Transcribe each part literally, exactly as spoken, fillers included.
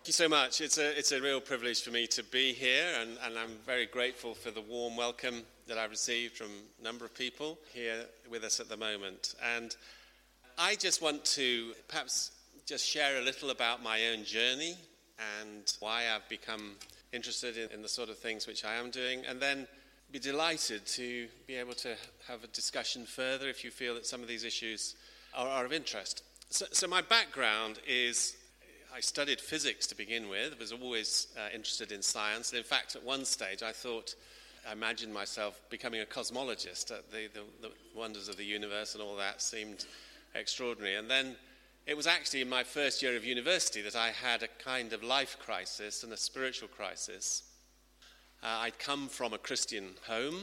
you so much. It's a it's a real privilege for me to be here, and, and I'm very grateful for the warm welcome that I've received from a number of people here with us at the moment. And I just want to perhaps just share a little about my own journey and why I've become interested in, in the sort of things which I am doing, and then be delighted to be able to have a discussion further if you feel that some of these issues are, are of interest. So, so my background is I studied physics to begin with, was always uh, interested in science, and in fact at one stage I thought, I imagined myself becoming a cosmologist. Uh, the, the, the wonders of the universe and all that seemed extraordinary. And then it was actually in my first year of university that I had a kind of life crisis and a spiritual crisis. Uh, I'd come from a Christian home,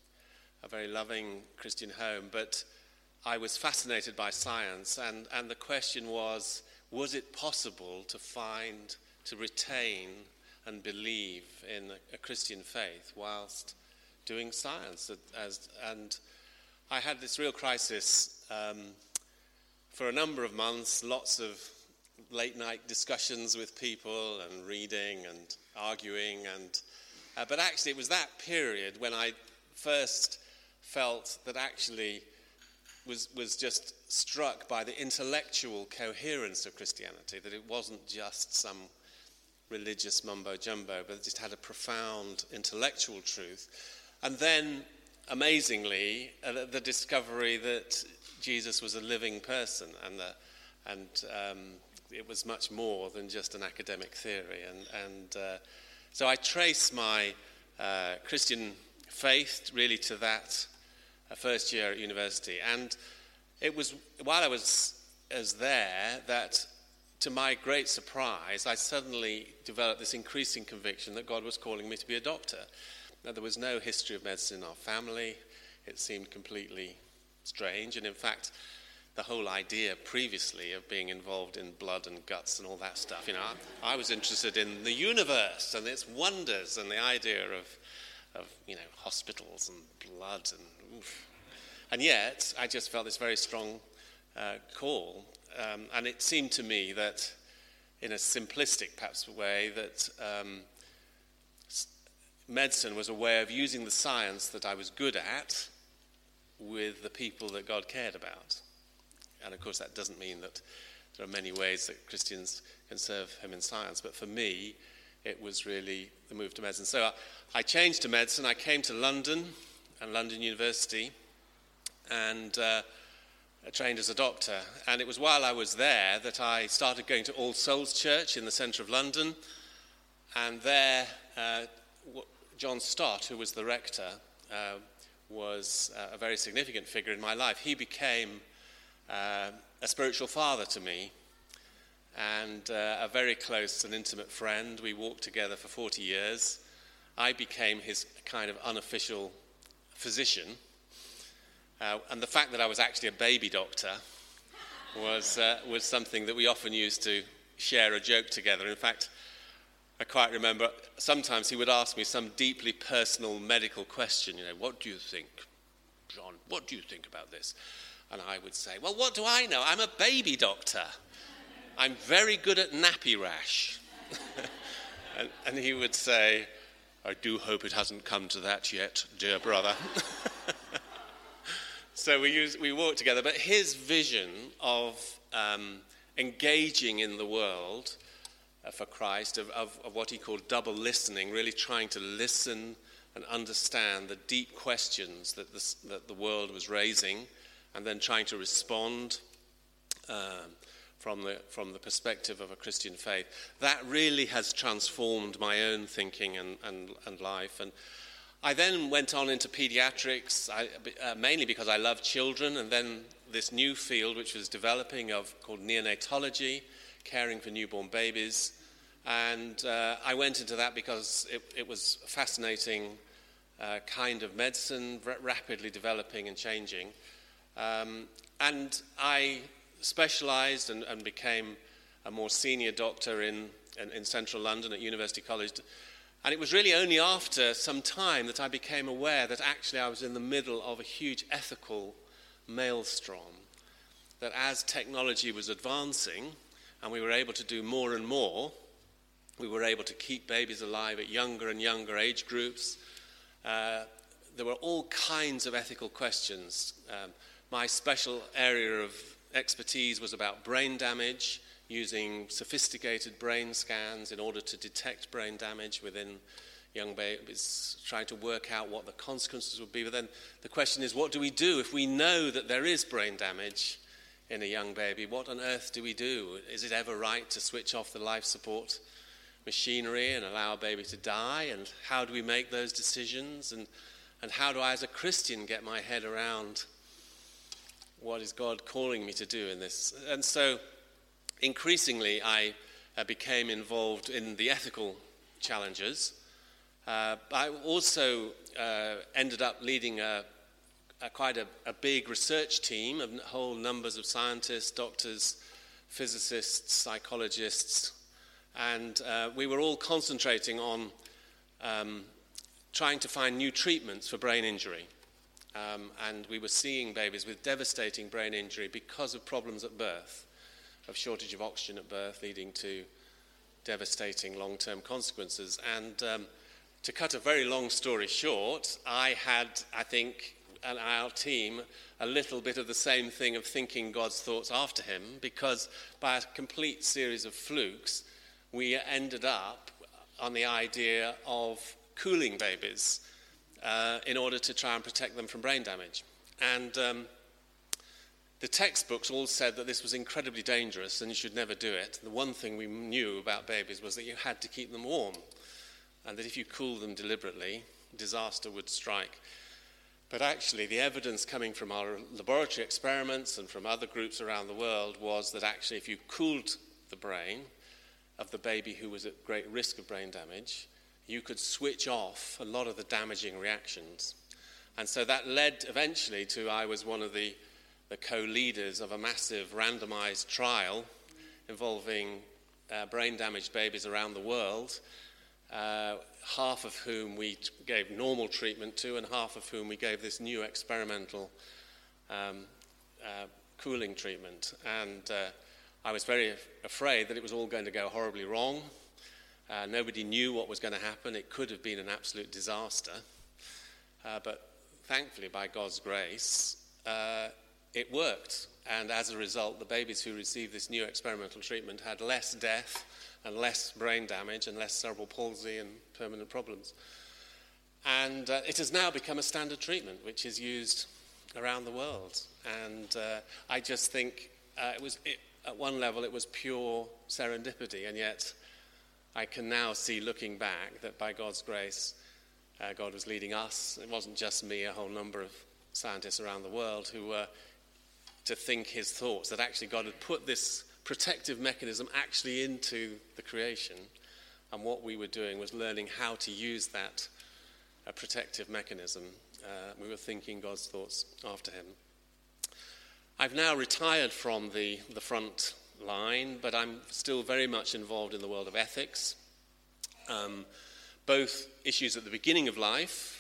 a very loving Christian home, but I was fascinated by science, and, and the question was, was it possible to find, to retain and believe in a, a Christian faith whilst doing science? As, and I had this real crisis um, for a number of months, lots of late night discussions with people and reading and arguing. and uh, But actually it was that period when I first felt that actually was was just struck by the intellectual coherence of Christianity, that it wasn't just some religious mumbo-jumbo, but it just had a profound intellectual truth. And then, amazingly, uh, the, the discovery that Jesus was a living person, and the, and um, it was much more than just an academic theory. And, and uh, so I trace my uh, Christian faith really to that uh, first year at university. And it was while I was as there that, to my great surprise, I suddenly developed this increasing conviction that God was calling me to be a doctor. Now, there was no history of medicine in our family. It seemed completely strange. And in fact, the whole idea previously of being involved in blood and guts and all that stuff, you know, I, I was interested in the universe and its wonders and the idea of, of you know, hospitals and blood and oof. And yet, I just felt this very strong uh, call. Um, and it seemed to me that, in a simplistic, perhaps, way, that um, medicine was a way of using the science that I was good at with the people that God cared about. And, of course, that doesn't mean that there are many ways that Christians can serve him in science. But for me, it was really the move to medicine. So I, I changed to medicine. I came to London and London University, and uh, trained as a doctor. And it was while I was there that I started going to All Souls Church in the centre of London. And there, uh, John Stott, who was the rector, uh, was uh, a very significant figure in my life. He became uh, a spiritual father to me, and uh, a very close and intimate friend. We walked together for forty years. I became his kind of unofficial physician. Uh, and the fact that I was actually a baby doctor was uh, was something that we often used to share a joke together. In fact, I quite remember sometimes he would ask me some deeply personal medical question. You know, what do you think, John? What do you think about this? And I would say, well, what do I know? I'm a baby doctor. I'm very good at nappy rash. and, and he would say, I do hope it hasn't come to that yet, dear brother. So we used, we walked together, but his vision of um, engaging in the world uh, for Christ, of, of, of what he called double listening, really trying to listen and understand the deep questions that, this, that the world was raising, and then trying to respond um, from the from the perspective of a Christian faith. That really has transformed my own thinking and, and, and life. And I then went on into pediatrics, I, uh, mainly because I love children, and then this new field which was developing of called neonatology, caring for newborn babies. And uh, I went into that because it, it was a fascinating uh, kind of medicine, r- rapidly developing and changing. Um, and I specialised and, and became a more senior doctor in, in, in central London at University College. And it was really only after some time that I became aware that actually I was in the middle of a huge ethical maelstrom. That as technology was advancing and we were able to do more and more, We were able to keep babies alive at younger and younger age groups. Uh, there were all kinds of ethical questions. Um, my special area of expertise was about brain damage, using sophisticated brain scans in order to detect brain damage within young babies, trying to work out what the consequences would be. But then the question is, what do we do if we know that there is brain damage in a young baby? What on earth do we do? Is it ever right to switch off the life support machinery and allow a baby to die? And how do we make those decisions? And, and how do I, as a Christian, get my head around what is God calling me to do in this? And so increasingly, I uh, became involved in the ethical challenges. Uh, I also uh, ended up leading a, a quite a, a big research team of whole numbers of scientists, doctors, physicists, psychologists, and uh, we were all concentrating on um, trying to find new treatments for brain injury. Um, and we were seeing babies with devastating brain injury because of problems at birth, of shortage of oxygen at birth, leading to devastating long-term consequences. And um, to cut a very long story short, I had, I think, and our team, a little bit of the same thing of thinking God's thoughts after him, because by a complete series of flukes, we ended up on the idea of cooling babies uh, in order to try and protect them from brain damage. And um, the textbooks all said that this was incredibly dangerous and you should never do it. The one thing we knew about babies was that you had to keep them warm, and that if you cool them deliberately, disaster would strike. But actually, the evidence coming from our laboratory experiments and from other groups around the world was that actually if you cooled the brain of the baby who was at great risk of brain damage, you could switch off a lot of the damaging reactions. And so that led eventually to, I was one of the the co-leaders of a massive randomized trial involving uh, brain-damaged babies around the world, uh, half of whom we t- gave normal treatment to and half of whom we gave this new experimental um, uh, cooling treatment. And uh, I was very af- afraid that it was all going to go horribly wrong. Uh, nobody knew what was going to happen. It could have been an absolute disaster. Uh, but thankfully, by God's grace, uh, it worked, and as a result, the babies who received this new experimental treatment had less death and less brain damage and less cerebral palsy and permanent problems. And uh, it has now become a standard treatment, which is used around the world. And uh, I just think uh, it was, it, at one level, it was pure serendipity, and yet I can now see, looking back, that by God's grace, uh, God was leading us. It wasn't just me, a whole number of scientists around the world who were to think his thoughts, that actually God had put this protective mechanism actually into the creation, and what we were doing was learning how to use that uh, protective mechanism. Uh, we were thinking God's thoughts after him. I've now retired from the, the front line, but I'm still very much involved in the world of ethics, um, both issues at the beginning of life.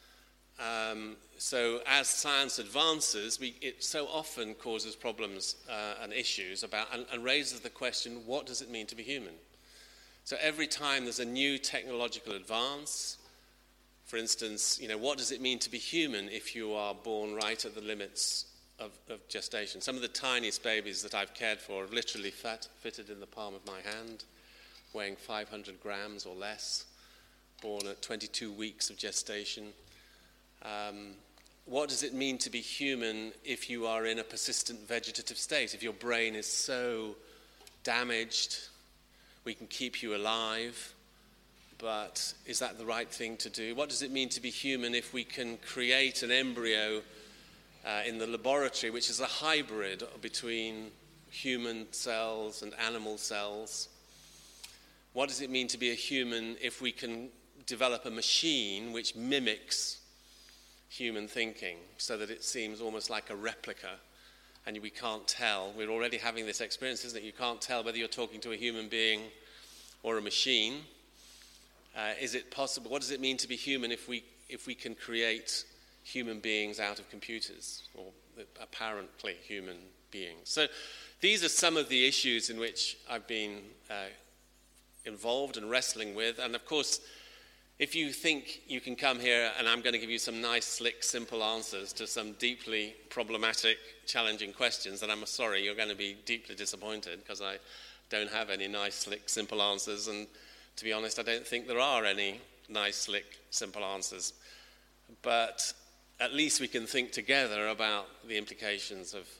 Um, so as science advances, we, it so often causes problems uh, and issues about, and, and raises the question, what does it mean to be human? So every time there's a new technological advance, for instance, you know, what does it mean to be human if you are born right at the limits of, of gestation? Some of the tiniest babies that I've cared for have literally fat, fitted in the palm of my hand, weighing five hundred grams or less, born at twenty-two weeks of gestation. Um, what does it mean to be human if you are in a persistent vegetative state? If your brain is so damaged, we can keep you alive, but is that the right thing to do? What does it mean to be human if we can create an embryo uh, in the laboratory which is a hybrid between human cells and animal cells? What does it mean to be a human if we can develop a machine which mimics human thinking so that it seems almost like a replica and we can't tell? We're already having this experience, isn't it? You can't tell whether you're talking to a human being or a machine. Uh, is it possible? What does it mean to be human if we if we can create human beings out of computers, or apparently human beings? So these are some of the issues in which I've been uh, involved and wrestling with. And of course, if you think you can come here and I'm going to give you some nice, slick, simple answers to some deeply problematic, challenging questions, then I'm sorry, you're going to be deeply disappointed, because I don't have any nice, slick, simple answers. And to be honest, I don't think there are any nice, slick, simple answers. But at least we can think together about the implications of,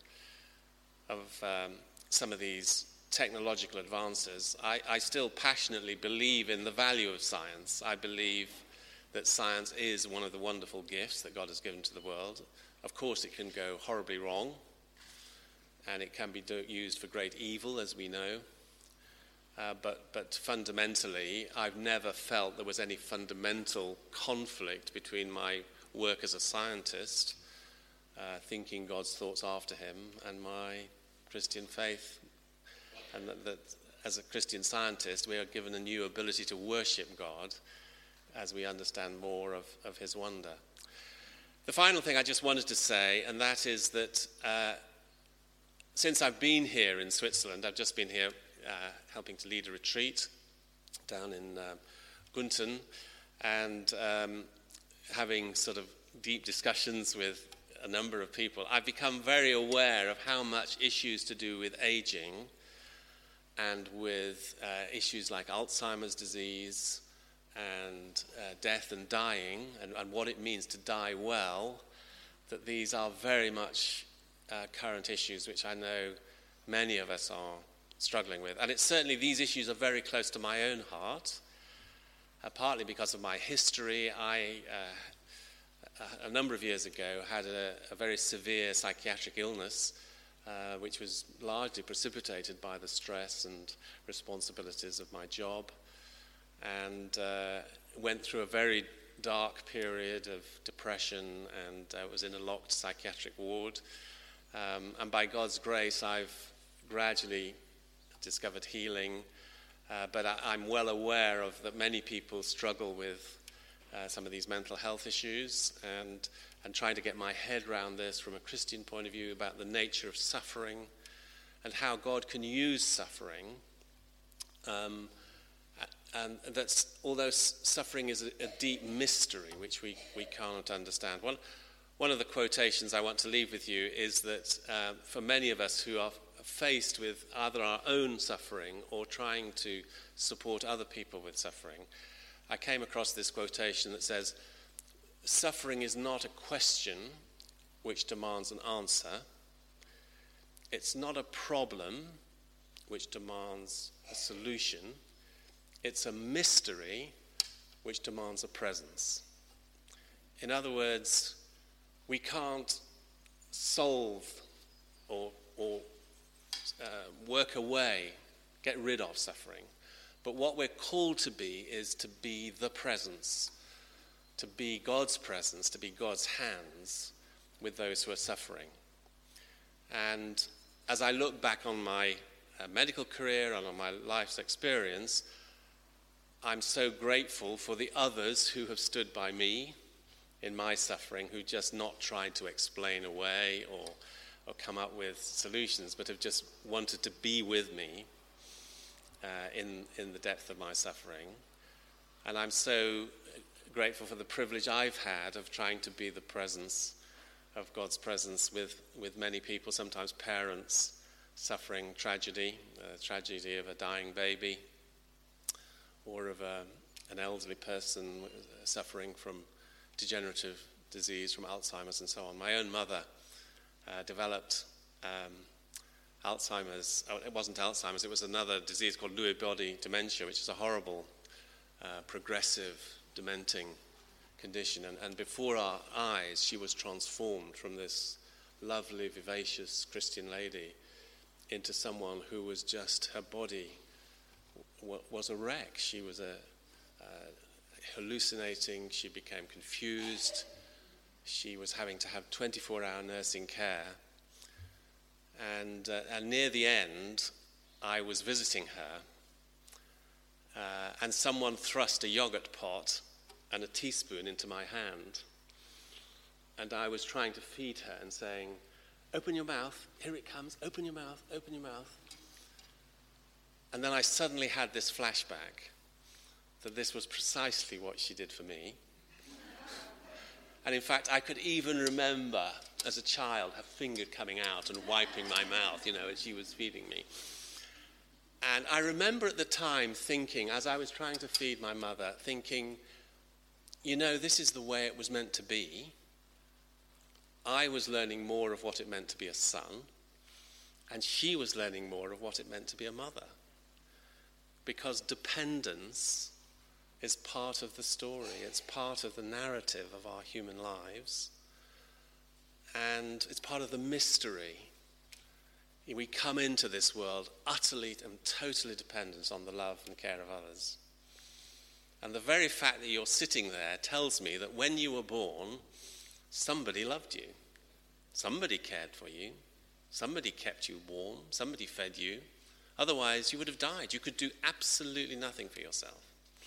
of um, some of these technological advances. I, I still passionately believe in the value of science. I believe that science is one of the wonderful gifts that God has given to the world. Of course, it can go horribly wrong, and it can be do- used for great evil, as we know. Uh, but, but fundamentally, I've never felt there was any fundamental conflict between my work as a scientist, uh, thinking God's thoughts after him, and my Christian faith. And that, that as a Christian scientist, we are given a new ability to worship God as we understand more of, of his wonder. The final thing I just wanted to say, and that is that uh, since I've been here in Switzerland, I've just been here uh, helping to lead a retreat down in uh, Gunten, and um, having sort of deep discussions with a number of people, I've become very aware of how much issues to do with aging and with uh, issues like Alzheimer's disease and uh, death and dying, and, and what it means to die well, that these are very much uh, current issues which I know many of us are struggling with. And it's certainly, these issues are very close to my own heart, uh, partly because of my history. I, uh, a number of years ago, had a, a very severe psychiatric illness, Uh, which was largely precipitated by the stress and responsibilities of my job, and uh, went through a very dark period of depression, and uh, was in a locked psychiatric ward. Um, and by God's grace, I've gradually discovered healing, uh, but I, I'm well aware of that many people struggle with uh, some of these mental health issues, and and trying to get my head around this from a Christian point of view about the nature of suffering and how God can use suffering. Um, and that's, although suffering is a, a deep mystery which we, we cannot understand. One, one of the quotations I want to leave with you is that uh, for many of us who are faced with either our own suffering or trying to support other people with suffering, I came across this quotation that says, "Suffering is not a question which demands an answer. It's not a problem which demands a solution. It's a mystery which demands a presence." In other words, we can't solve or, or uh, work away, get rid of suffering. But what we're called to be is to be the presence, to be God's presence, to be God's hands with those who are suffering. And as I look back on my uh, medical career and on my life's experience, I'm so grateful for the others who have stood by me in my suffering, who just not tried to explain away or, or come up with solutions, but have just wanted to be with me uh, in, in the depth of my suffering. And I'm so grateful for the privilege I've had of trying to be the presence of God's presence with, with many people, sometimes parents suffering tragedy, a tragedy of a dying baby, or of a, an elderly person suffering from degenerative disease, from Alzheimer's and so on. My own mother uh, developed um, Alzheimer's. Oh, it wasn't Alzheimer's, it was another disease called Lewy body dementia, which is a horrible, uh, progressive, dementing condition. And, and before our eyes, she was transformed from this lovely, vivacious Christian lady into someone who was just, her body w- was a wreck. She was a, uh, hallucinating, she became confused, she was having to have twenty-four hour nursing care. And, uh, and near the end, I was visiting her, uh, and someone thrust a yogurt pot and a teaspoon into my hand. And I was trying to feed her and saying, "Open your mouth, here it comes, open your mouth, open your mouth." And then I suddenly had this flashback that this was precisely what she did for me. And in fact, I could even remember as a child her finger coming out and wiping my mouth, you know, as she was feeding me. And I remember at the time thinking, as I was trying to feed my mother, thinking, you know, this is the way it was meant to be. I was learning more of what it meant to be a son, and she was learning more of what it meant to be a mother. Because dependence is part of the story. It's part of the narrative of our human lives. And it's part of the mystery. We come into this world utterly and totally dependent on the love and care of others. And the very fact that you're sitting there tells me that when you were born, somebody loved you. Somebody cared for you. Somebody kept you warm. Somebody fed you. Otherwise, you would have died. You could do absolutely nothing for yourself.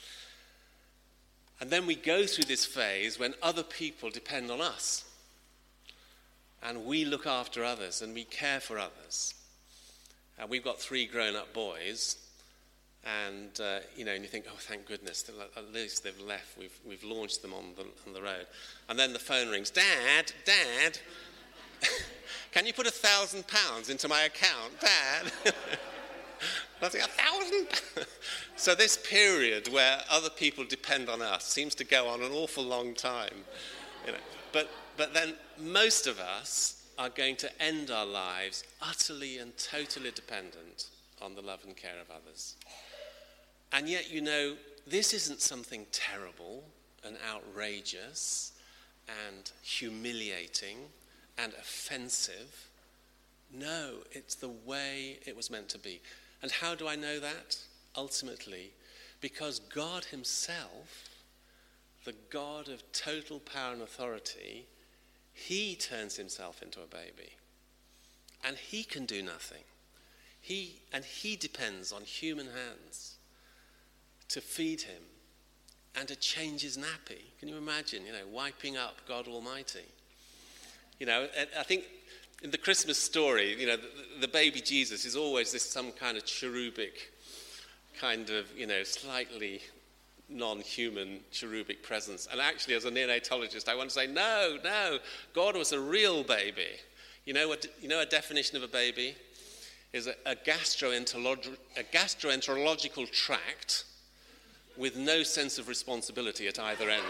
And then we go through this phase when other people depend on us. And we look after others and we care for others. And we've got three grown-up boys. And, uh, you know, and you think, oh, thank goodness, at least they've left. We've, we've launched them on the, on the road. And then the phone rings. Dad, Dad, can you put a thousand pounds into my account? Dad. I was like, a thousand? So this period where other people depend on us seems to go on an awful long time. You know. But but then most of us are going to end our lives utterly and totally dependent on the love and care of others. And yet, you know, this isn't something terrible and outrageous and humiliating and offensive. No, it's the way it was meant to be. And how do I know that? Ultimately, because God himself, the God of total power and authority, he turns himself into a baby. And he can do nothing. He and he depends on human hands to feed him and to change his nappy. Can you imagine, you know, wiping up God Almighty? You know, I think in the Christmas story, you know, the, the baby Jesus is always this some kind of cherubic, kind of, you know, slightly non-human cherubic presence. And actually, as a neonatologist, I want to say, no, no, God was a real baby. You know what? You know a definition of a baby is a, a, gastroenterolog- a gastroenterological tract with no sense of responsibility at either end.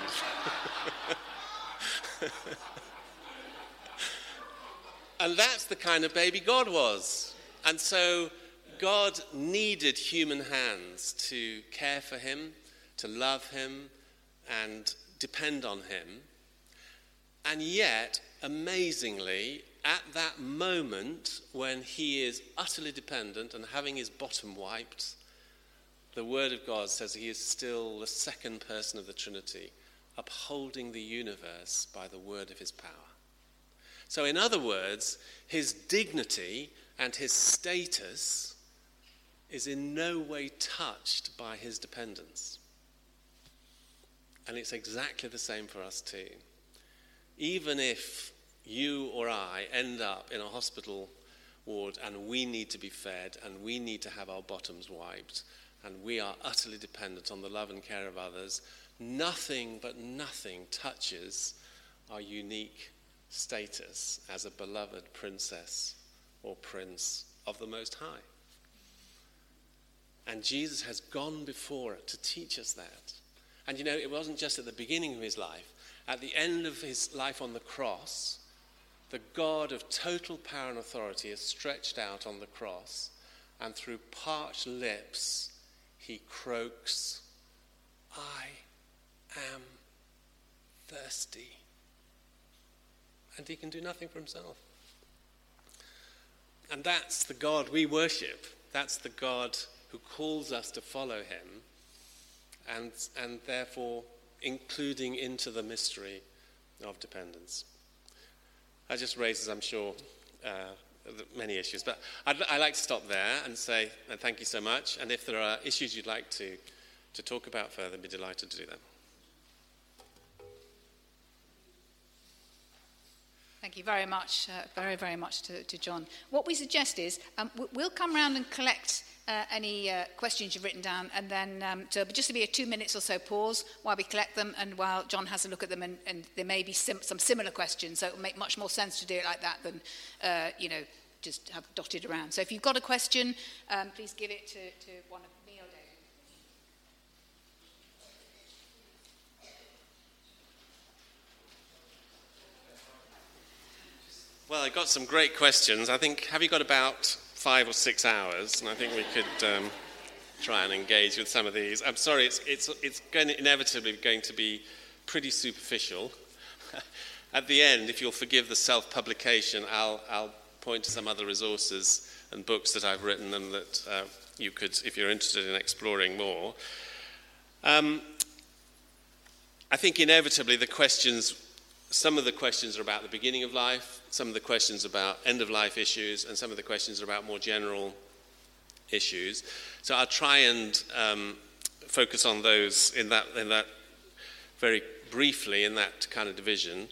And that's the kind of baby God was. And so God needed human hands to care for him, to love him, and depend on him. And yet, amazingly, at that moment when he is utterly dependent and having his bottom wiped, the Word of God says he is still the second person of the Trinity, upholding the universe by the word of his power. So in other words, his dignity and his status is in no way touched by his dependence. And it's exactly the same for us too. Even if you or I end up in a hospital ward and we need to be fed and we need to have our bottoms wiped and we are utterly dependent on the love and care of others, nothing but nothing touches our unique status as a beloved princess or prince of the Most High. And Jesus has gone before it to teach us that. And you know, it wasn't just at the beginning of his life. At the end of his life on the cross, the God of total power and authority is stretched out on the cross, and through parched lips, he croaks, "I am thirsty." And he can do nothing for himself. And that's the God we worship. That's the God who calls us to follow him, and, and therefore including into the mystery of dependence. That just raises, I'm sure, uh, many issues. But I'd, I'd like to stop there and say uh, thank you so much. And if there are issues you'd like to, to talk about further, I'd be delighted to do that. Thank you very much, uh, very, very much to, to John. What we suggest is um, we'll come round and collect uh, any uh, questions you've written down, and then um, so just to be a two minutes or so pause while we collect them and while John has a look at them, and, and there may be sim- some similar questions, so it will make much more sense to do it like that than, uh, you know, just have dotted around. So if you've got a question, um, please give it to, to one of me or David. Well, I got some great questions. I think, have you got about five or six hours? And I think we could um, try and engage with some of these. I'm sorry, it's it's it's going to, inevitably going to be pretty superficial. At the end, if you'll forgive the self-publication, I'll I'll point to some other resources and books that I've written and that uh, you could, if you're interested in exploring more. Um, I think inevitably the questions, some of the questions are about the beginning of life, some of the questions about end-of-life issues, and some of the questions are about more general issues. So I'll try and um, focus on those in that in that very briefly in that kind of division.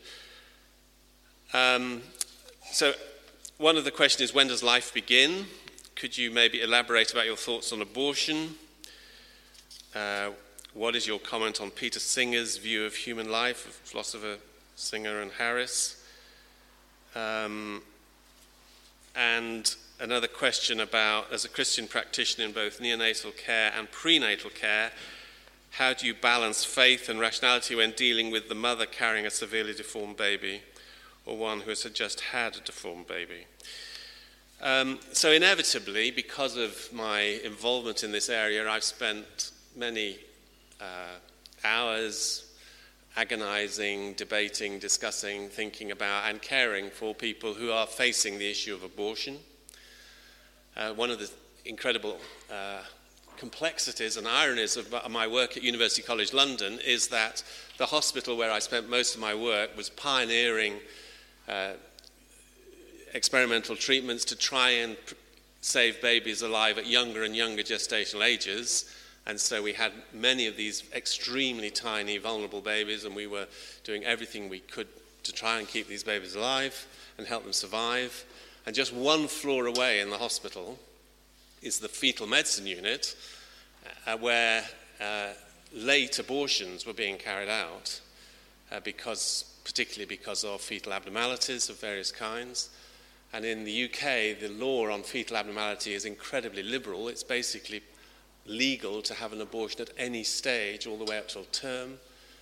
Um, so one of the questions is, when does life begin? Could you maybe elaborate about your thoughts on abortion? Uh, what is your comment on Peter Singer's view of human life, philosopher Singer and Harris? Um, and another question about, as a Christian practitioner in both neonatal care and prenatal care, how do you balance faith and rationality when dealing with the mother carrying a severely deformed baby, or one who has just had a deformed baby? Um, so inevitably, because of my involvement in this area, I've spent many uh, hours agonizing, debating, discussing, thinking about, and caring for people who are facing the issue of abortion. Uh, one of the incredible uh, complexities and ironies of my work at University College London is that the hospital where I spent most of my work was pioneering uh, experimental treatments to try and pr- save babies alive at younger and younger gestational ages. And so we had many of these extremely tiny, vulnerable babies, and we were doing everything we could to try and keep these babies alive and help them survive. And just one floor away in the hospital is the fetal medicine unit, uh, where uh, late abortions were being carried out, uh, because, particularly because of fetal abnormalities of various kinds. And in the U K, the law on fetal abnormality is incredibly liberal. It's basically legal to have an abortion at any stage, all the way up till term,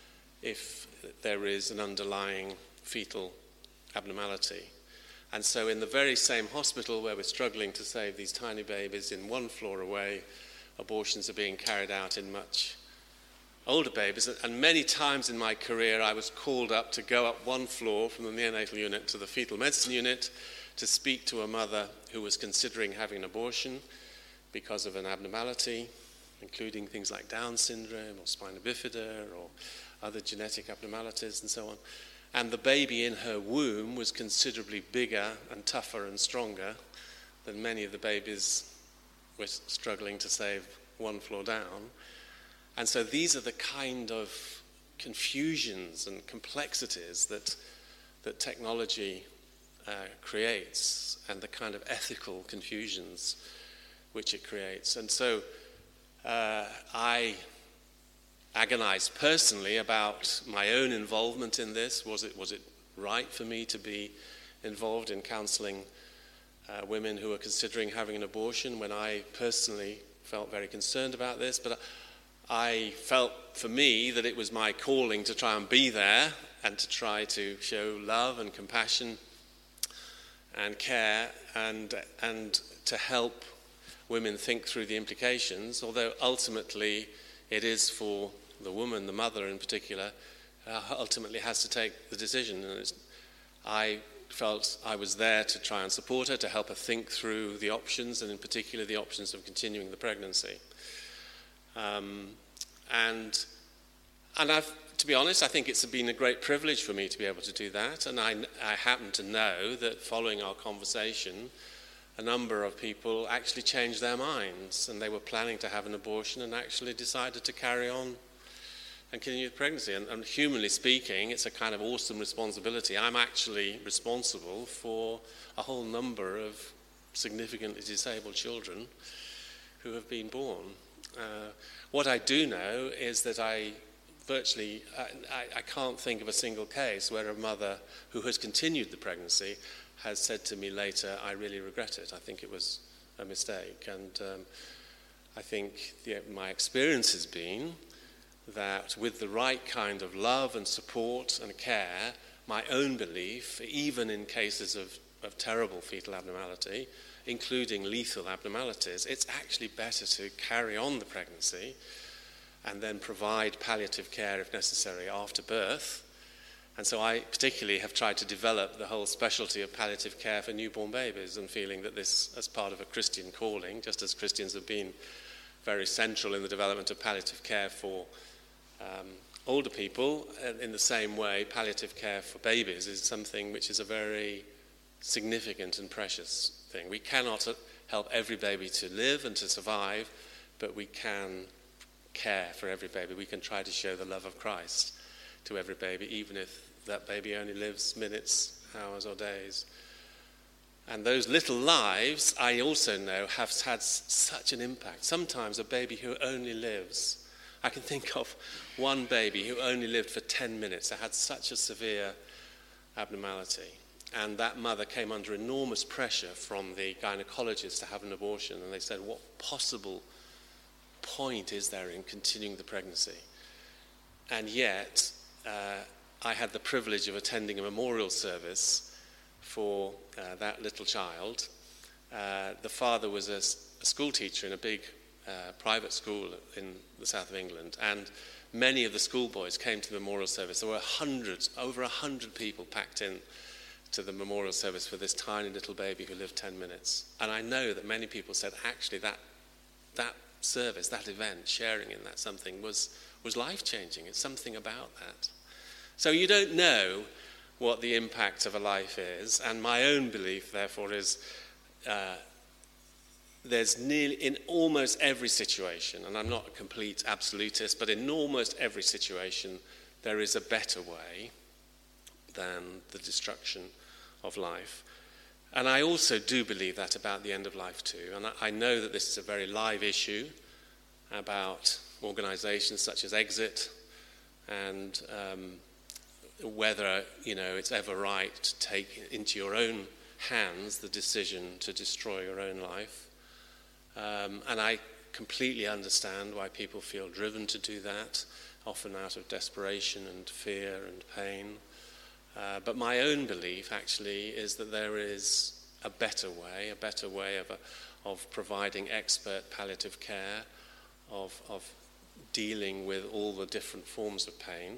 if there is an underlying fetal abnormality. And so in the very same hospital where we're struggling to save these tiny babies, in one floor away, abortions are being carried out in much older babies. And many times in my career, I was called up to go up one floor from the neonatal unit to the fetal medicine unit to speak to a mother who was considering having an abortion because of an abnormality, including things like Down syndrome or spina bifida or other genetic abnormalities and so on. And the baby in her womb was considerably bigger and tougher and stronger than many of the babies we're struggling to save one floor down. And so these are the kind of confusions and complexities that that technology uh, creates, and the kind of ethical confusions which it creates. And so uh, I agonized personally about my own involvement in this. Was it was it right for me to be involved in counseling uh, women who are considering having an abortion, when I personally felt very concerned about this? But I felt, for me, that it was my calling to try and be there and to try to show love and compassion and care, and and to help women think through the implications, although ultimately it is for the woman, the mother in particular, uh, ultimately has to take the decision. And it's, I felt I was there to try and support her, to help her think through the options, and in particular the options of continuing the pregnancy. Um, and and I've, to be honest, I think it's been a great privilege for me to be able to do that. And I, I happen to know that following our conversation, a number of people actually changed their minds, and they were planning to have an abortion and actually decided to carry on and continue the pregnancy. And, and humanly speaking, it's a kind of awesome responsibility. I'm actually responsible for a whole number of significantly disabled children who have been born. Uh, what I do know is that I virtually, I, I can't think of a single case where a mother who has continued the pregnancy has said to me later, I really regret it. I think it was a mistake. And um, I think the, my experience has been that with the right kind of love and support and care, my own belief, even in cases of, of terrible fetal abnormality, including lethal abnormalities, it's actually better to carry on the pregnancy and then provide palliative care if necessary after birth. And so I particularly have tried to develop the whole specialty of palliative care for newborn babies, and feeling that this, as part of a Christian calling, just as Christians have been very central in the development of palliative care for um, older people, in the same way, palliative care for babies is something which is a very significant and precious thing. We cannot help every baby to live and to survive, but we can care for every baby. We can try to show the love of Christ to every baby, even if that baby only lives minutes, hours, or days. And those little lives, I also know, have had such an impact. Sometimes a baby who only lives, I can think of one baby who only lived for ten minutes. It had such a severe abnormality. And that mother came under enormous pressure from the gynecologist to have an abortion. And they said, what possible point is there in continuing the pregnancy? And yet, uh, I had the privilege of attending a memorial service for uh, that little child. Uh, the father was a, a school teacher in a big uh, private school in the south of England, and many of the schoolboys came to the memorial service. There were hundreds, over a hundred people packed in to the memorial service for this tiny little baby who lived ten minutes. And I know that many people said, actually, that that service, that event, sharing in that something was, was life-changing. It's something about that. So you don't know what the impact of a life is, and my own belief, therefore, is uh, there's nearly, in almost every situation, and I'm not a complete absolutist, but in almost every situation, there is a better way than the destruction of life. And I also do believe that about the end of life too. And I, I know that this is a very live issue about organisations such as Exit, and um, whether, you know, it's ever right to take into your own hands the decision to destroy your own life. Um, and I completely understand why people feel driven to do that, often out of desperation and fear and pain. Uh, but my own belief, actually, is that there is a better way, a better way of, a, of providing expert palliative care, of, of dealing with all the different forms of pain,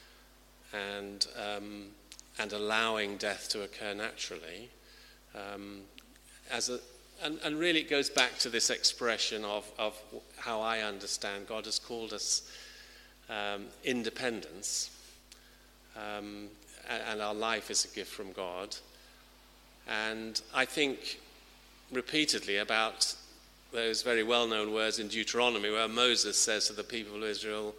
and um, and allowing death to occur naturally. Um, as a, and, and really it goes back to this expression of, of how I understand God has called us um, independence, um, and, and our life is a gift from God. And I think repeatedly about those very well-known words in Deuteronomy where Moses says to the people of Israel,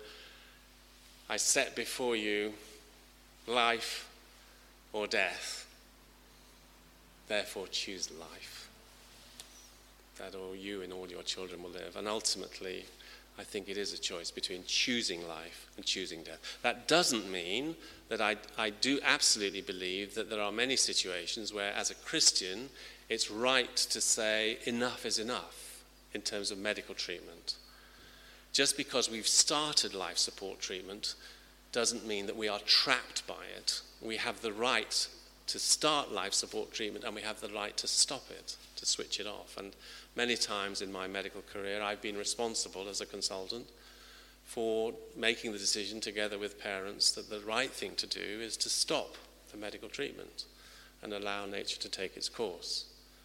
I set before you life or death, therefore choose life, that all you and all your children will live. And ultimately, I think it is a choice between choosing life and choosing death. That doesn't mean that I, I do absolutely believe that there are many situations where, as a Christian, it's right to say enough is enough in terms of medical treatment. Just because we've started life support treatment doesn't mean that we are trapped by it. We have the right to start life support treatment, and we have the right to stop it, to switch it off. And many times in my medical career, I've been responsible as a consultant for making the decision together with parents that the right thing to do is to stop the medical treatment and allow nature to take its course.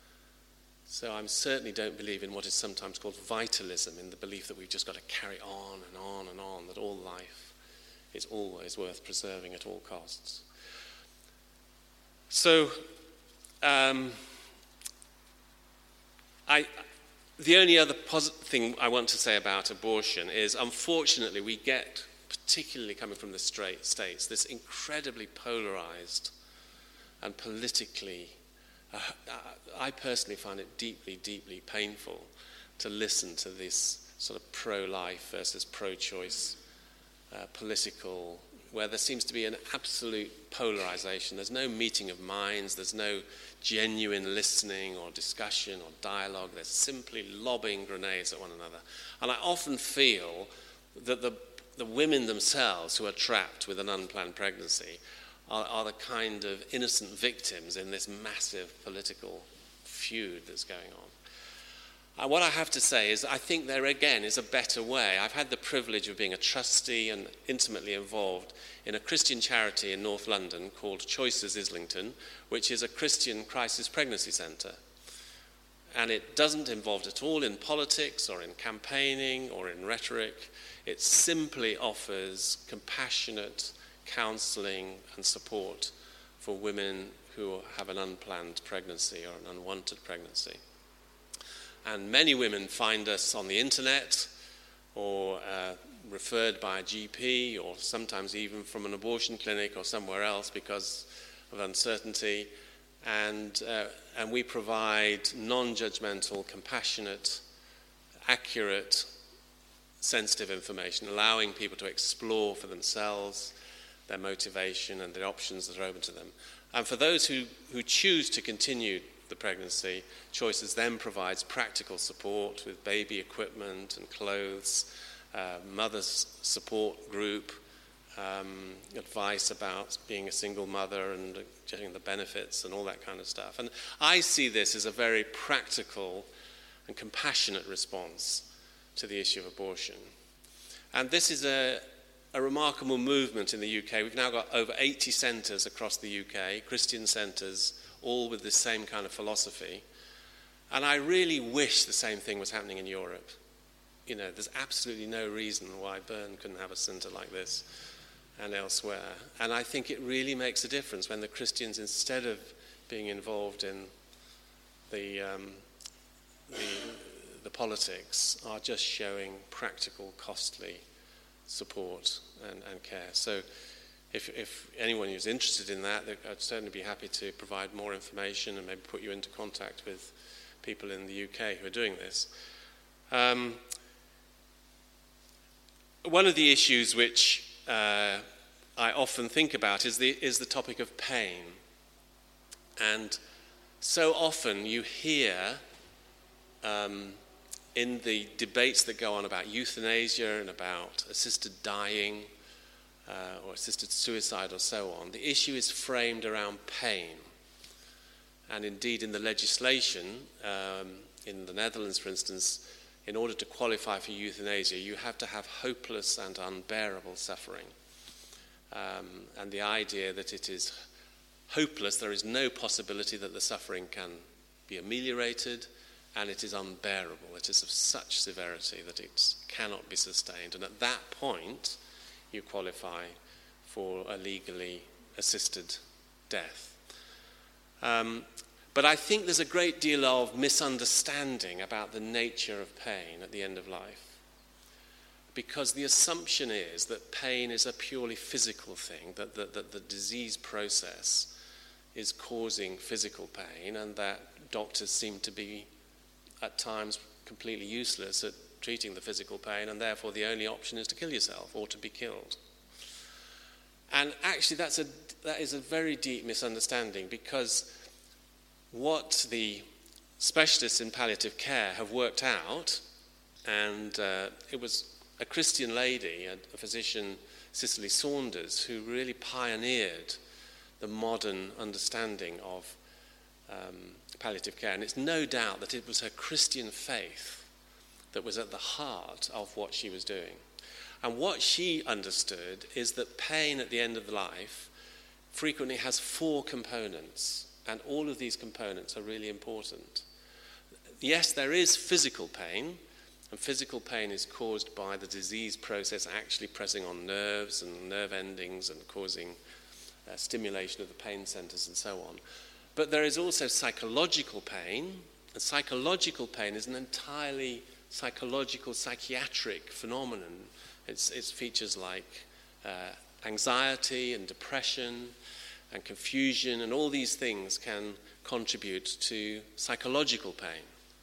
So I certainly don't believe in what is sometimes called vitalism, in the belief that we've just got to carry on and on and on, that all life is always worth preserving at all costs. So um, I, the only other positive thing I want to say about abortion is, unfortunately, we get, particularly coming from the straight states, this incredibly polarized and politically, uh, I personally find it deeply, deeply painful to listen to this sort of pro-life versus pro-choice uh, political, where there seems to be an absolute polarization. There's no meeting of minds, there's no genuine listening or discussion or dialogue. There's simply lobbing grenades at one another. And I often feel that the, the women themselves who are trapped with an unplanned pregnancy are, are the kind of innocent victims in this massive political feud that's going on. And what I have to say is I think there again is a better way. I've had the privilege of being a trustee and intimately involved in a Christian charity in North London called Choices Islington, which is a Christian crisis pregnancy centre. And it doesn't involve at all in politics or in campaigning or in rhetoric. It simply offers compassionate counselling and support for women who have an unplanned pregnancy or an unwanted pregnancy. And many women find us on the internet or uh, referred by a G P or sometimes even from an abortion clinic or somewhere else because of uncertainty. And, uh, and we provide non-judgmental, compassionate, accurate, sensitive information, allowing people to explore for themselves their motivation and the options that are open to them. And for those who, who choose to continue the pregnancy, Choices then provides practical support with baby equipment and clothes, uh, mother's support group, um, advice about being a single mother and getting the benefits and all that kind of stuff. And I see this as a very practical and compassionate response to the issue of abortion. And this is a, a remarkable movement in the U K. We've now got over eighty centres across the U K, Christian centres, all with the same kind of philosophy. And I really wish the same thing was happening in Europe. You know, there's absolutely no reason why Bern couldn't have a centre like this and elsewhere. And I think it really makes a difference when the Christians, instead of being involved in the, um, the, the politics, are just showing practical, costly support and, and care. So If, if anyone who's interested in that, I'd certainly be happy to provide more information and maybe put you into contact with people in the U K who are doing this. Um, one of the issues which uh, I often think about is the, is the topic of pain. And so often you hear um, in the debates that go on about euthanasia and about assisted dying, Uh, or assisted suicide or so on, the issue is framed around pain. And indeed in the legislation, um, in the Netherlands for instance, in order to qualify for euthanasia, you have to have hopeless and unbearable suffering. Um, and the idea that it is hopeless, there is no possibility that the suffering can be ameliorated, and it is unbearable. It is of such severity that it cannot be sustained. And at that point, you qualify for a legally assisted death. Um, but I think there's a great deal of misunderstanding about the nature of pain at the end of life, because the assumption is that pain is a purely physical thing, that the, that the disease process is causing physical pain, and that doctors seem to be at times completely useless at treating the physical pain, and therefore the only option is to kill yourself or to be killed. And actually that's a, that is a very deep misunderstanding, because what the specialists in palliative care have worked out, and uh, it was a Christian lady, a, a physician, Cicely Saunders, who really pioneered the modern understanding of um, palliative care. And it's no doubt that it was her Christian faith that was at the heart of what she was doing. And what she understood is that pain at the end of life frequently has four components, and all of these components are really important. Yes, there is physical pain, and physical pain is caused by the disease process actually pressing on nerves and nerve endings and causing uh, stimulation of the pain centers and so on. But there is also psychological pain, and psychological pain is an entirely psychological, psychiatric phenomenon. It's, it's features like uh, anxiety and depression and confusion, and all these things can contribute to psychological pain.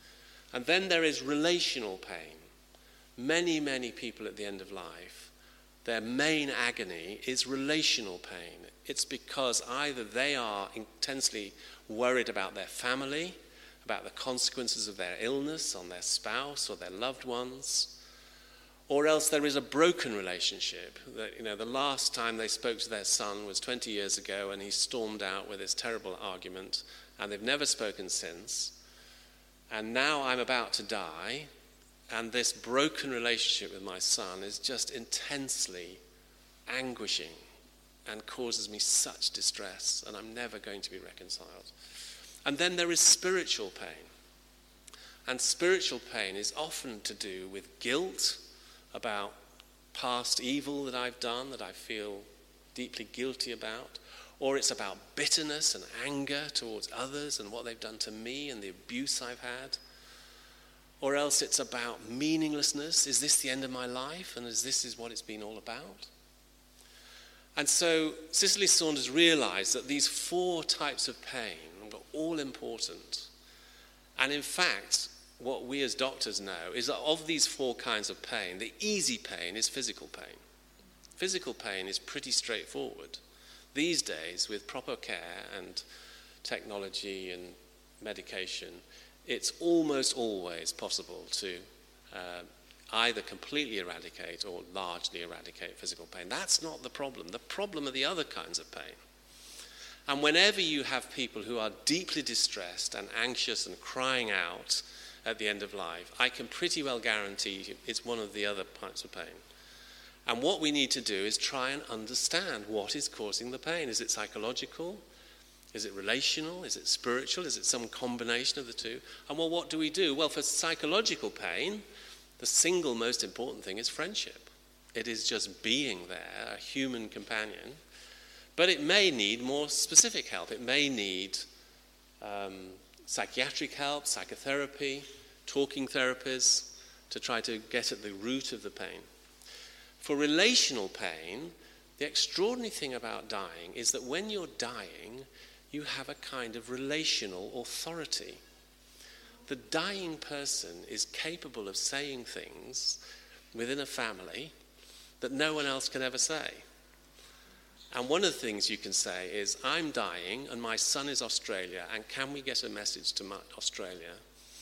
And then there is relational pain. Many, many people at the end of life, their main agony is relational pain. It's because either they are intensely worried about their family, about the consequences of their illness on their spouse or their loved ones, or else there is a broken relationship. That, you know, the last time they spoke to their son was twenty years ago, and he stormed out with this terrible argument, and they've never spoken since. And now I'm about to die, and this broken relationship with my son is just intensely anguishing and causes me such distress, and I'm never going to be reconciled. And then there is spiritual pain. And spiritual pain is often to do with guilt about past evil that I've done, that I feel deeply guilty about, or it's about bitterness and anger towards others and what they've done to me and the abuse I've had, or else it's about meaninglessness. Is this the end of my life, and is this is what it's been all about? And so Cicely Saunders realized that these four types of pain were all important. And in fact, what we as doctors know is that of these four kinds of pain, the easy pain is physical pain. Physical pain is pretty straightforward. These days, with proper care and technology and medication, it's almost always possible to uh, either completely eradicate or largely eradicate physical pain. That's not the problem. The problem are the other kinds of pain. And whenever you have people who are deeply distressed and anxious and crying out at the end of life, I can pretty well guarantee it's one of the other types of pain. And what we need to do is try and understand what is causing the pain. Is it psychological? Is it relational? Is it spiritual? Is it some combination of the two? And well, what do we do? Well, for psychological pain, the single most important thing is friendship. It is just being there, a human companion. But it may need more specific help. It may need um, psychiatric help, psychotherapy, talking therapies to try to get at the root of the pain. For relational pain, the extraordinary thing about dying is that when you're dying, you have a kind of relational authority. The dying person is capable of saying things within a family that no one else can ever say. And one of the things you can say is, I'm dying and my son is Australia, and can we get a message to Australia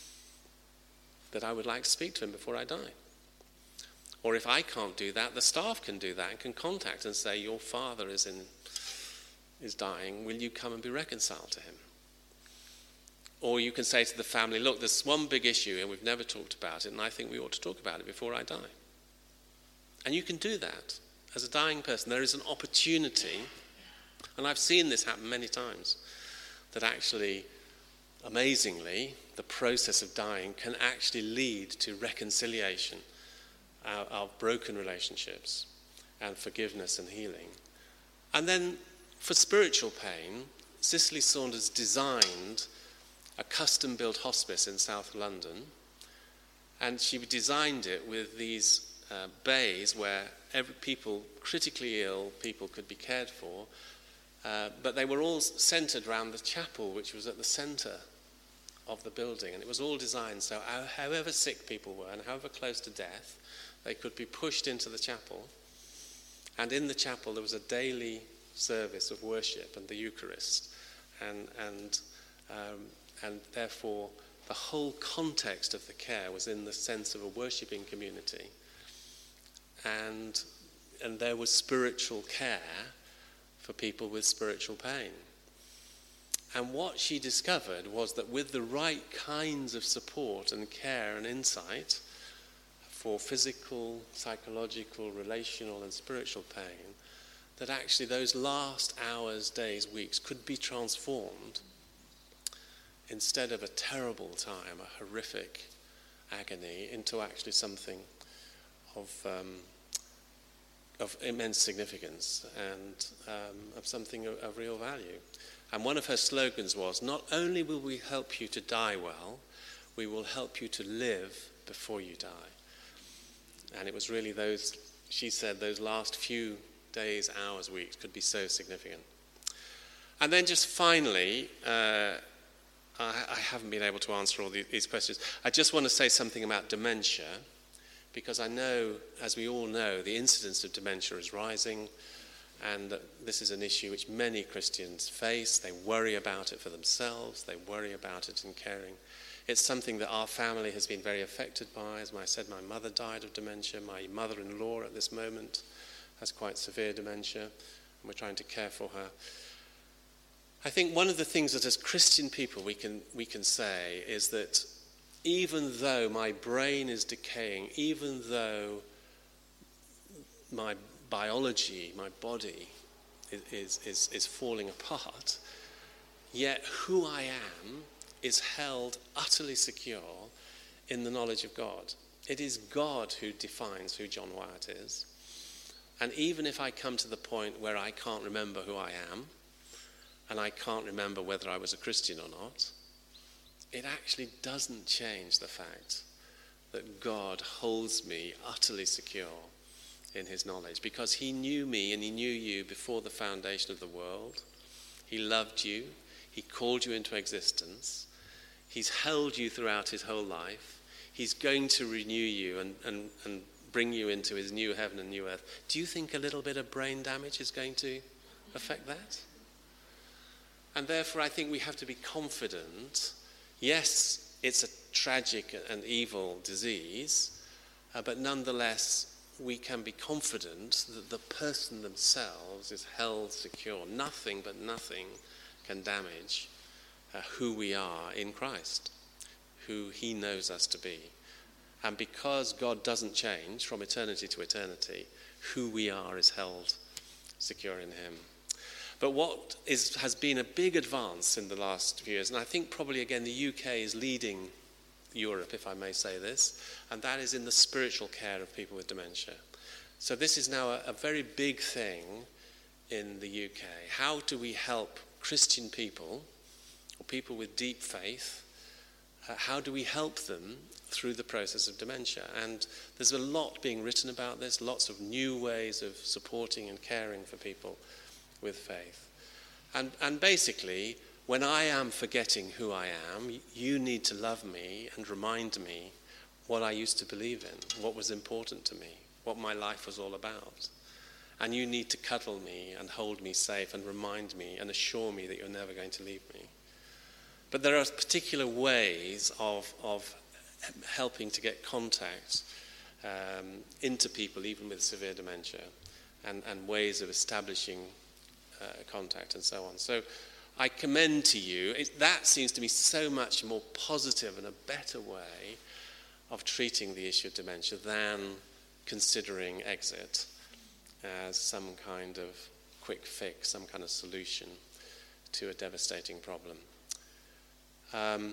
that I would like to speak to him before I die? Or if I can't do that, the staff can do that and can contact and say, your father is in, is dying, will you come and be reconciled to him? Or you can say to the family, look, there's one big issue and we've never talked about it, and I think we ought to talk about it before I die. And you can do that. As a dying person, there is an opportunity, and I've seen this happen many times, that actually, amazingly, the process of dying can actually lead to reconciliation of, of broken relationships and forgiveness and healing. And then for spiritual pain, Cicely Saunders designed a custom-built hospice in South London, and she designed it with these uh, bays where every people, critically ill people, could be cared for, uh, but they were all centred around the chapel, which was at the centre of the building, and it was all designed so however sick people were and however close to death, they could be pushed into the chapel, and in the chapel there was a daily service of worship and the Eucharist, and and um, and therefore the whole context of the care was in the sense of a worshipping community. And and there was spiritual care for people with spiritual pain. And what she discovered was that with the right kinds of support and care and insight for physical, psychological, relational and spiritual pain, that actually those last hours, days, weeks could be transformed instead of a terrible time, a horrific agony, into actually something of um, of immense significance and um, of something of, of real value. And one of her slogans was, not only will we help you to die well, we will help you to live before you die. And it was really those, she said, those last few days, hours, weeks could be so significant. And then just finally, uh, I, I haven't been able to answer all the, these questions. I just want to say something about dementia, because I know, as we all know, the incidence of dementia is rising, and that this is an issue which many Christians face. They worry about it for themselves. They worry about it in caring. It's something that our family has been very affected by. As I said, my mother died of dementia. My mother-in-law at this moment has quite severe dementia, and we're trying to care for her. I think one of the things that as Christian people we can we can say is that even though my brain is decaying, even though my biology, my body is, is, is falling apart, yet who I am is held utterly secure in the knowledge of God. It is God who defines who John Wyatt is. And even if I come to the point where I can't remember who I am, and I can't remember whether I was a Christian or not, it actually doesn't change the fact that God holds me utterly secure in his knowledge, because he knew me and he knew you before the foundation of the world. He loved you. He called you into existence. He's held you throughout his whole life. He's going to renew you and, and, and bring you into his new heaven and new earth. Do you think a little bit of brain damage is going to affect that? And therefore, I think we have to be confident. Yes, it's a tragic and evil disease, uh, but nonetheless, we can be confident that the person themselves is held secure. Nothing but nothing can damage uh, who we are in Christ, who he knows us to be. And because God doesn't change from eternity to eternity, who we are is held secure in him. But what is, has been a big advance in the last few years, and I think probably again the U K is leading Europe, if I may say this, and that is in the spiritual care of people with dementia. So this is now a, a very big thing in the U K. How do we help Christian people, or people with deep faith, uh, how do we help them through the process of dementia? And there's a lot being written about this, lots of new ways of supporting and caring for people with faith. And, and basically, when I am forgetting who I am, you need to love me and remind me what I used to believe in, what was important to me, what my life was all about. And you need to cuddle me and hold me safe and remind me and assure me that you're never going to leave me. But there are particular ways of, of helping to get contact um, into people, even with severe dementia, and, and ways of establishing uh, contact and so on. So I commend to you, it, that seems to me so much more positive and a better way of treating the issue of dementia than considering exit as some kind of quick fix, some kind of solution to a devastating problem. Um,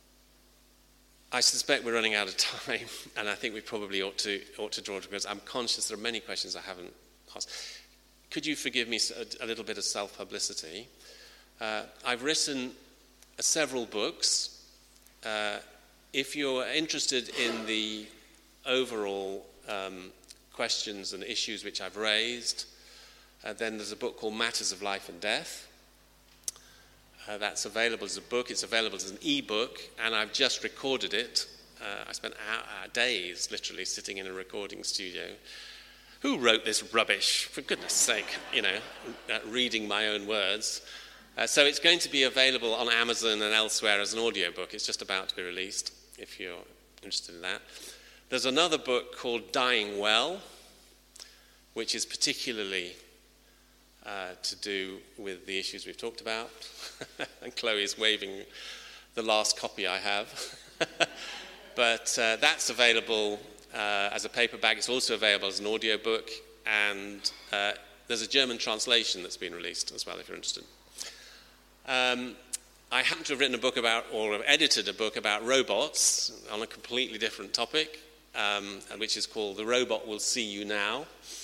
I suspect we're running out of time, and I think we probably ought to ought to draw to because I'm conscious there are many questions I haven't asked. Could you forgive me a, a little bit of self-publicity? Uh, I've written uh, several books. Uh, if you're interested in the overall um, questions and issues which I've raised, uh, then there's a book called Matters of Life and Death. Uh, that's available as a book. It's available as an e-book, and I've just recorded it. Uh, I spent hour, days literally sitting in a recording studio. Who wrote this rubbish? For goodness sake, you know, uh, reading my own words. Uh, so it's going to be available on Amazon and elsewhere as an audiobook. It's just about to be released, if you're interested in that. There's another book called Dying Well, which is particularly uh, to do with the issues we've talked about. And Chloe is waving the last copy I have. But uh, that's available uh, as a paperback. It's also available as an audiobook. And uh, there's a German translation that's been released as well, if you're interested. Um, I happen to have written a book about, or have edited a book about robots on a completely different topic, um, which is called The Robot Will See You Now.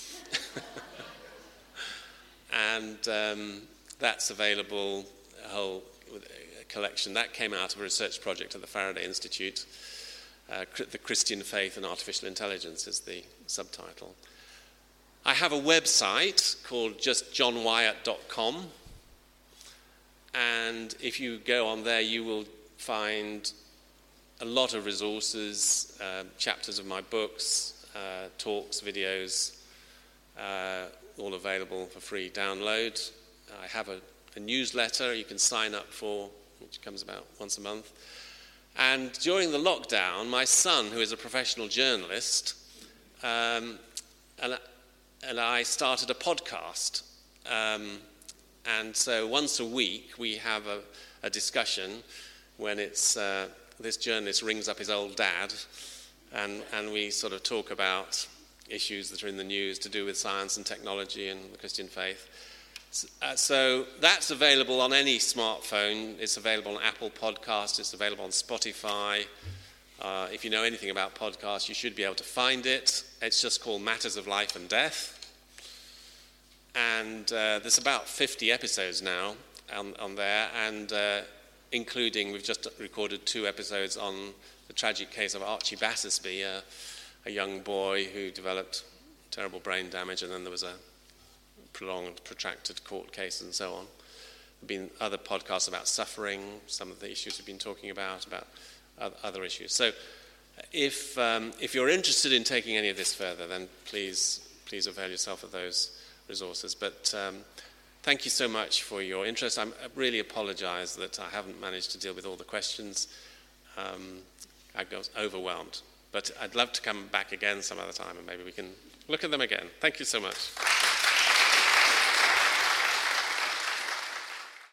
And um, that's available, a whole collection. That came out of a research project at the Faraday Institute. Uh, The Christian Faith and Artificial Intelligence is the subtitle. I have a website called just john wyatt dot com. And if you go on there, you will find a lot of resources, uh, chapters of my books, uh, talks, videos, uh, all available for free download. I have a, a newsletter you can sign up for, which comes about once a month. And during the lockdown, my son, who is a professional journalist, um, and, and I started a podcast. Um, and so once a week, we have a, a discussion when it's uh, this journalist rings up his old dad, and, and we sort of talk about issues that are in the news to do with science and technology and the Christian faith. Uh, so that's available on any smartphone. It's available on Apple Podcasts. It's available on Spotify. Uh, if you know anything about podcasts, you should be able to find it. It's just called Matters of Life and Death. And uh, there's about fifty episodes now on, on there, and uh, including, we've just recorded two episodes on the tragic case of Archie Battersby, a, a young boy who developed terrible brain damage, and then there was a prolonged, protracted court case and so on. There have been other podcasts about suffering, some of the issues we've been talking about, about other issues. So if um, if you're interested in taking any of this further, then please, please avail yourself of those resources. But um, thank you so much for your interest. I'm, I really apologize that I haven't managed to deal with all the questions. Um, I got overwhelmed. But I'd love to come back again some other time, and maybe we can look at them again. Thank you so much.